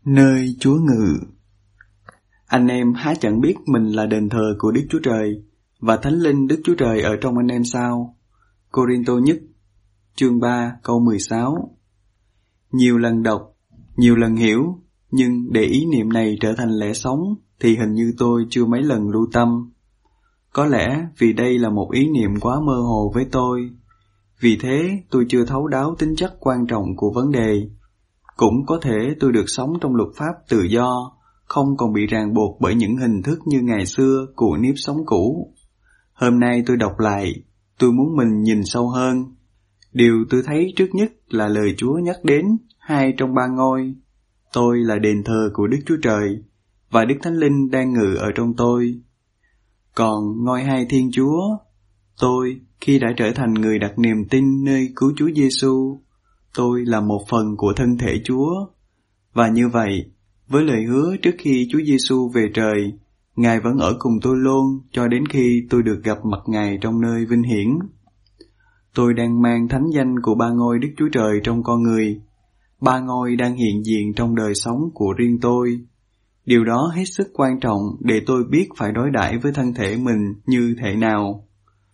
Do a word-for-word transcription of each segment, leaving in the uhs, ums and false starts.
Nơi Chúa ngự. Anh em há chẳng biết mình là đền thờ của Đức Chúa Trời, và Thánh Linh Đức Chúa Trời ở trong anh em sao? Cô-rin-tô nhất, chương ba, câu mười sáu. Nhiều lần đọc, nhiều lần hiểu, nhưng để ý niệm này trở thành lẽ sống, thì hình như tôi chưa mấy lần lưu tâm. Có lẽ vì đây là một ý niệm quá mơ hồ với tôi. Vì thế, tôi chưa thấu đáo tính chất quan trọng của vấn đề. Cũng có thể tôi được sống trong luật pháp tự do, không còn bị ràng buộc bởi những hình thức như ngày xưa của nếp sống cũ. Hôm nay tôi đọc lại, tôi muốn mình nhìn sâu hơn. Điều tôi thấy trước nhất là lời Chúa nhắc đến hai trong ba ngôi. Tôi là đền thờ của Đức Chúa Trời, và Đức Thánh Linh đang ngự ở trong tôi. Còn ngôi hai Thiên Chúa, tôi khi đã trở thành người đặt niềm tin nơi cứu Chúa Giêsu, tôi là một phần của thân thể Chúa. Và như vậy, với lời hứa trước khi Chúa Giêsu về trời, Ngài vẫn ở cùng tôi luôn cho đến khi tôi được gặp mặt Ngài trong nơi vinh hiển. Tôi đang mang thánh danh của ba ngôi Đức Chúa Trời trong con người. Ba ngôi đang hiện diện trong đời sống của riêng tôi. Điều đó hết sức quan trọng để tôi biết phải đối đãi với thân thể mình như thế nào.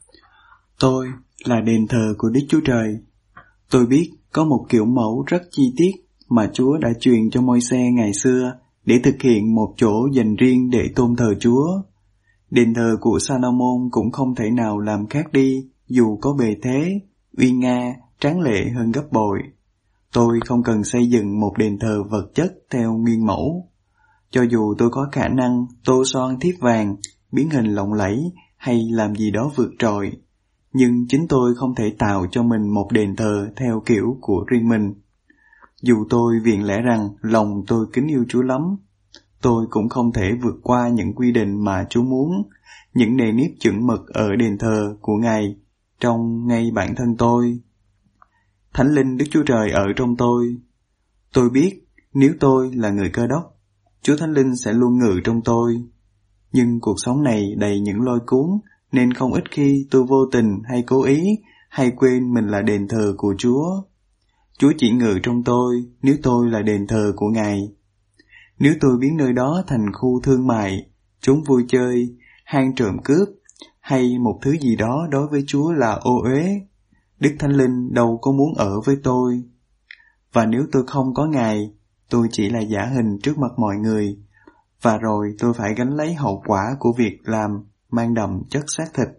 Tôi là đền thờ của Đức Chúa Trời. Tôi biết có một kiểu mẫu rất chi tiết mà Chúa đã truyền cho Môi-se ngày xưa để thực hiện một chỗ dành riêng để tôn thờ Chúa. Đền thờ của Sa-lô-môn cũng không thể nào làm khác đi dù có bề thế, uy nga, tráng lệ hơn gấp bội. Tôi không cần xây dựng một đền thờ vật chất theo nguyên mẫu. Cho dù tôi có khả năng tô son thiếp vàng, biến hình lộng lẫy hay làm gì đó vượt trội, nhưng chính tôi không thể tạo cho mình một đền thờ theo kiểu của riêng mình. Dù tôi viện lẽ rằng lòng tôi kính yêu Chúa lắm, tôi cũng không thể vượt qua những quy định mà Chúa muốn, những nề nếp chuẩn mực ở đền thờ của Ngài trong ngay bản thân tôi. Thánh Linh Đức Chúa Trời ở trong tôi. Tôi biết nếu tôi là người Cơ Đốc, Chúa Thánh Linh sẽ luôn ngự trong tôi. Nhưng cuộc sống này đầy những lôi cuốn, nên không ít khi tôi vô tình hay cố ý hay quên mình là đền thờ của Chúa. Chúa chỉ ngự trong tôi nếu tôi là đền thờ của Ngài. Nếu tôi biến nơi đó thành khu thương mại, chốn vui chơi, hang trộm cướp hay một thứ gì đó đối với Chúa là ô uế, Đức Thánh Linh đâu có muốn ở với tôi. Và nếu tôi không có Ngài, tôi chỉ là giả hình trước mặt mọi người, và rồi tôi phải gánh lấy hậu quả của việc làm mang đậm chất xác thịt.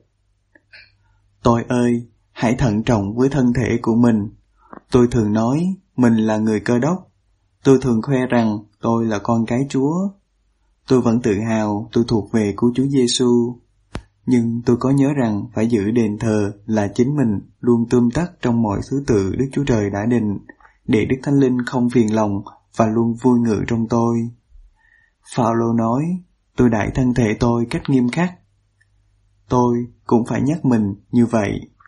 Tôi ơi, hãy thận trọng với thân thể của mình. Tôi thường nói mình là người Cơ Đốc. Tôi thường khoe rằng tôi là con cái Chúa. Tôi vẫn tự hào tôi thuộc về của Chúa Giêsu. Nhưng tôi có nhớ rằng phải giữ đền thờ là chính mình luôn tươm tất trong mọi thứ tự Đức Chúa Trời đã định, để Đức Thánh Linh không phiền lòng và luôn vui ngự trong tôi. Phao-lô nói, tôi đãi thân thể tôi cách nghiêm khắc. Tôi cũng phải nhắc mình như vậy.